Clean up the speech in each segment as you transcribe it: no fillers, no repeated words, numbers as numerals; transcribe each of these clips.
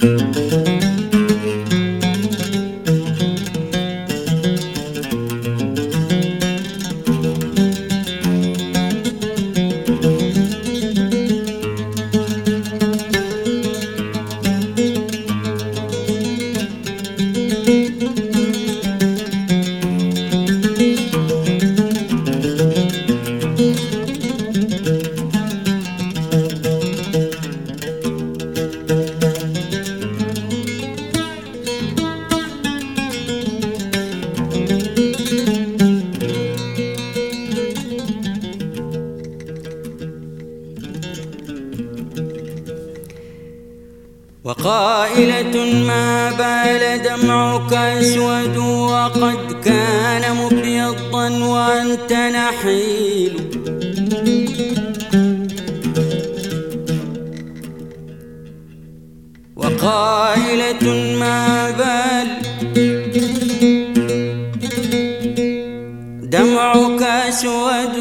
وقائلة ما بال دمعك أسود وقد كان مبيضا وأنت نحيل. وقائلة ما بال دمعك أسود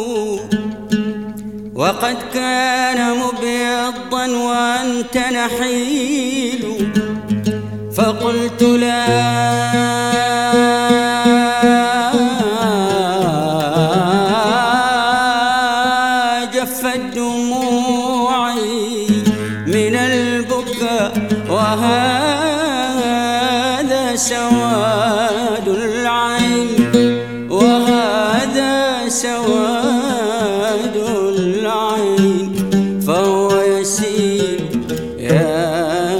وقد كان مبيضا وأنت نحيل. فقلت لا جفت دموعي من البكاء وهذا سواد العين وهذا سواد العين فهو يسيل يا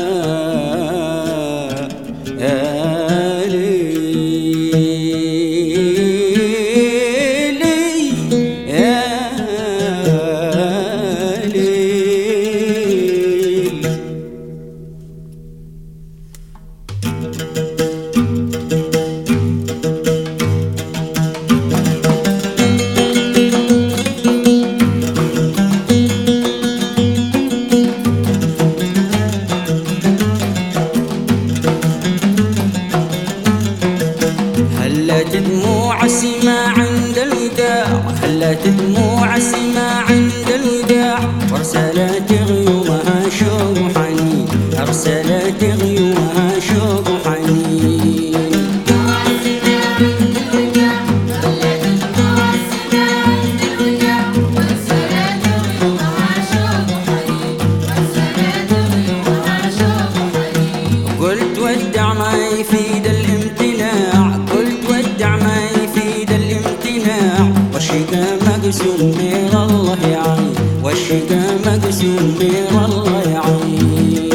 هلت دموع السماء عند الوداع هلت دموع السماء عند الوداع وارسلت غيومها شوق حنين أرسلت غيومها شوق حنين. قلت ودع ما يفيد الامتناع قلت ودع ما يفيد الامتناع والشقا مقسوم من الله يعين والشقا مقسوم من الله يعين.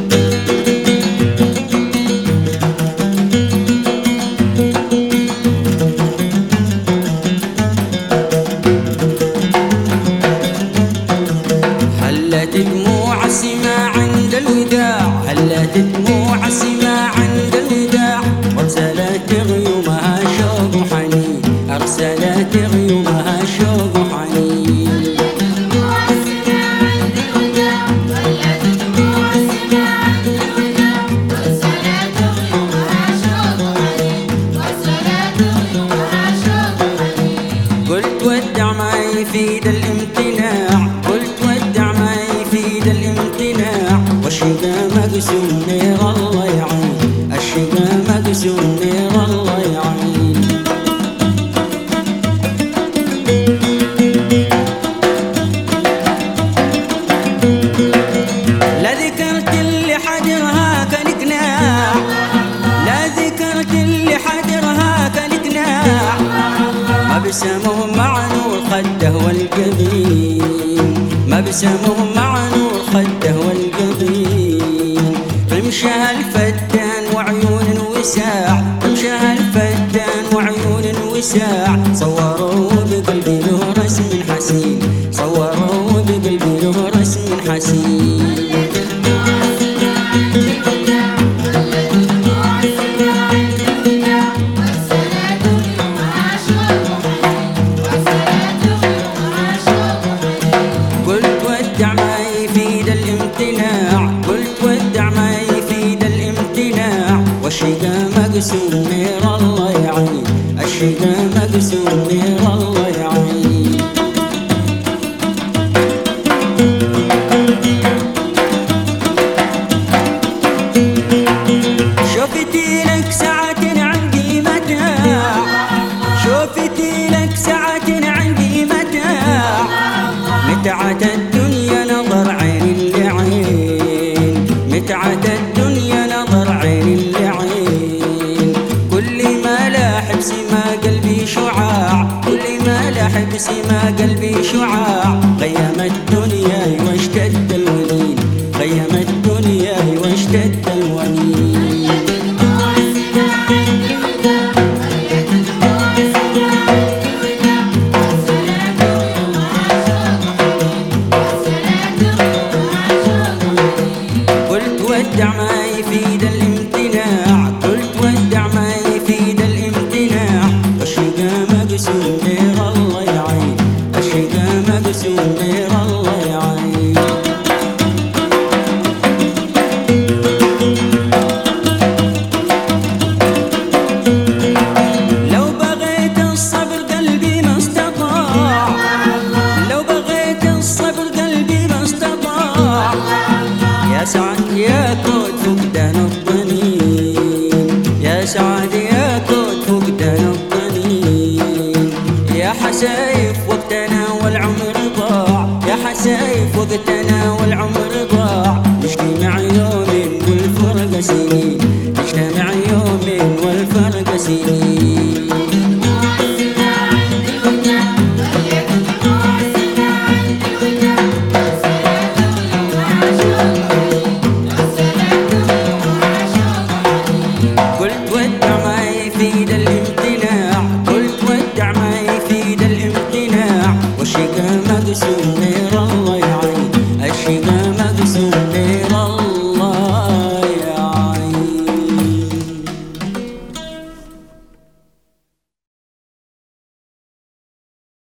هلت دموع السماء عند الوداع هلت دموع السماء عند الوداع وارسلت غيومها شوق حنين أرسلت غيومها شوق حنين. قلت ودع ما يفيد الامتناع قلت ودع ما يفيد الامتناع والشقا مقسوم نير الله يعين الشقا مقسوم نير الله يعين. لا ذكرت اللي حجرها كالقناع لا ذكرت اللي حجرها كالقناع مبسمهم مع نور خده والجبين مبسمهم مع نور خده والجبين. رمشها الفتان وعيون وساع رمشها الفتان وعيون وساع صوروا بقلبي له رسم حسين صوروا بقلبي له رسم حسين. قلت ودع ما يفيد الامتناع قلت ودع ما يفيد الامتناع والشقا مقسوم نير الله يعين الشقا مقسوم نير الله يعين. الدنيا نظر عين لعين. كل ما لاح بسما قلبي شعاع، كل ما لاح بسما قلبي شعاع. غيم الدنيا واشتد الونين، غيم الدنيا واشتد الونين. ودع ما يفيد الامتناع، قلت ودع ما يفيد الامتناع. الشقا مقسوم غير الله يعين، الشقا مقسوم غير الله يعين. لو بغيت الصبر قلبي ما استطاع، لو بغيت الصبر قلبي ما استطاع. يا سعد يا كود فقدان الضنين، يا سعد يا كود فقدان الضنين. يا حسايف وقتنا والعمر ضاع، يا حسايف وقتنا والعمر ضاع. نشكي مع يوم والفرقة سنين،